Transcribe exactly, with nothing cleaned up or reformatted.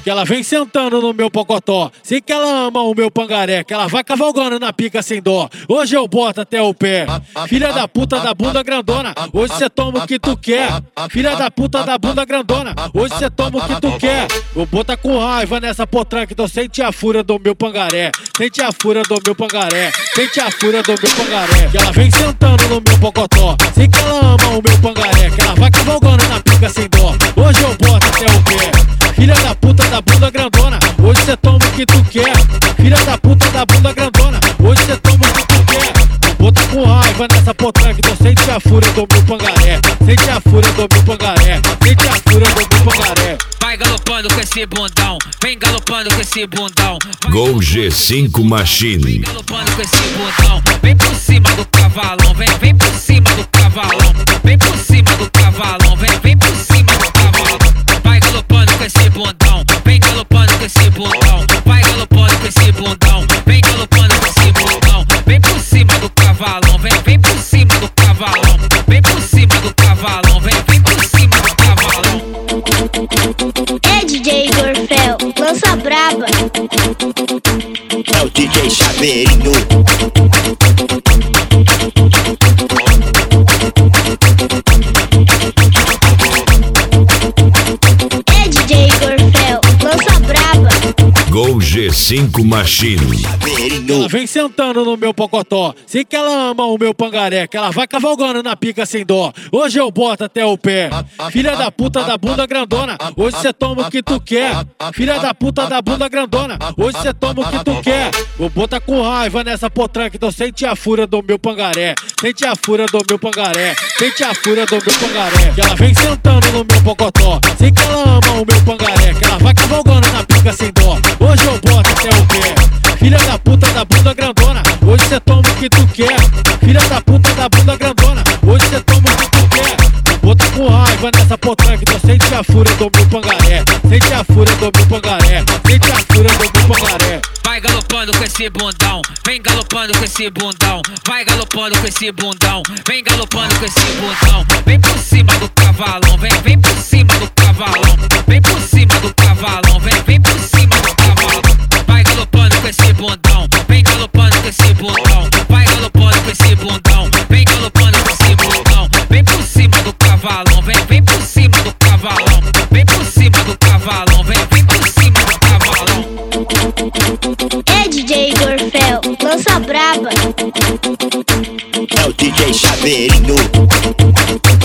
Que ela vem sentando no meu pocotó. Sei que ela ama o meu pangaré. Que ela vai cavalgando na pica sem dó. Hoje eu boto até o pé. Filha da puta da bunda grandona, hoje cê toma o que tu quer. Filha da puta da bunda grandona, hoje cê toma o que tu quer. Vou botar com raiva nessa potranca, então sente a fúria do meu pangaré. Sente a fúria do meu pangaré. Sente a fúria do meu pangaré. Que ela vem sentando no meu pocotó. Sei que ela ama o meu pangaré. Que ela vai cavalgando na pica sem dó. Hoje eu boto até o pé. Filha da puta da bunda grandona, hoje cê toma o que tu quer. Filha da puta da bunda grandona, hoje cê toma o que tu quer. Vou botar com raiva nessa potranca, então sente a fúria do meu pangaré. Sente a fúria do meu pangaré. Sente a fúria do meu pangaré. Vai galopando com esse bundão, vem galopando com esse bundão. Gol G cinco Machine. Vem galopando com esse bundão, vem por cima do cavalão, vem, vem por cima do cavalão, vem por cima do cavalão, vem, vem por cima do cavalão. Vai galopando com esse bundão, vem galopando com esse bundão, vai galopando com esse bundão, vem galopando com esse bundão, vem por cima do cavalão, vem, vem por cima do cavalão, vem por cima do cavalão, vem, vem por cima do cavalão. É D J Gorfel, lança braba. É o D J Chaveirinho. É D J Gorfel, lança braba. Gol G cinco Machine. Ela vem sentando no meu pocotó. Sei que ela ama o meu pangaré. Que ela vai cavalgando na pica sem dó. Hoje eu boto até o pé. Filha da puta da bunda grandona, hoje cê toma o que tu quer. Filha da puta da bunda grandona, hoje cê toma o que tu quer. Vou botar com raiva nessa potranca, então sente a fúria do meu pangaré. Sente a fúria do meu pangaré. Sente a fúria do meu pangaré. Que ela vem sentando no meu pocotó. Sei que ela ama o meu pangaré. Que ela vai cavalgando na pica sem dó. Hoje eu boto até o pé. Filha da puta da bunda grandona, hoje cê toma o que tu quer. Filha da puta da bunda grandona, hoje cê toma o que tu quer. Vou botar com raiva nessa potranca, então sente a fúria do meu pangaré. Sente a fúria do meu pangaré. Sente a fúria do meu pangaré. Vai galopando com esse bundão, vem galopando com esse bundão, vai galopando com esse bundão, vem galopando com esse bundão, vem por cima do cavalão, vem, vem por cima do cavalão, vem por cima do cavalão, vem, vem por cima do cavalão. Vai galopando com esse bundão, vem galopando com esse bundão, vai galopando com esse bundão, vem galopando com esse bundão, vem por cima do cavalão, vem, vem por cima do cavalão, vem por cima do cavalão, vem, vem por cima do cavalão. É D J Gorfel, lança braba. É o D J Chaveirinho.